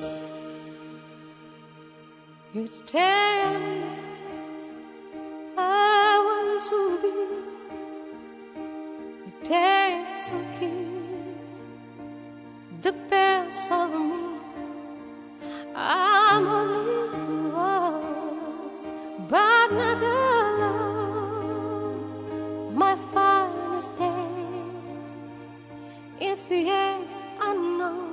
You tell me I want to be a take to give the best of me. I'm only but not alone. My finest day is the yes unknown.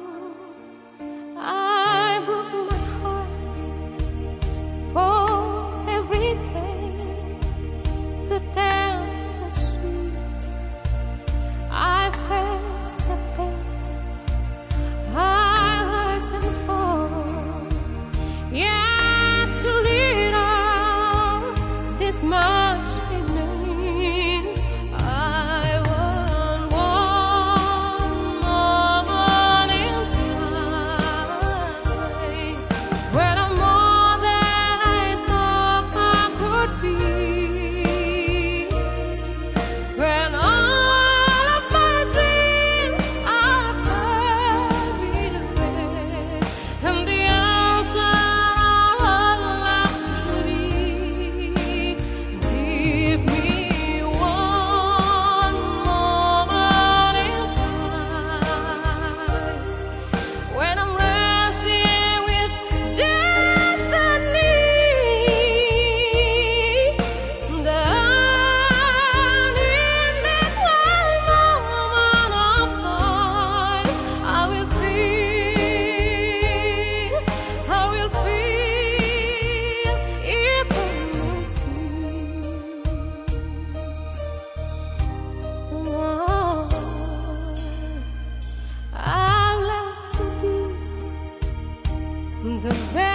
I broke my heart for every day to taste the sweet. I faced the pain I was and for. Yeah, to it all, this much remains. I want one moment in time when I'm more than I thought I could be, when all of my dreams are buried away, and the answer all left to me. Give me one moment in time when I'm wrestling with destiny. Then in that one moment of time, I will feel eternity. Oh, I'd like to be the best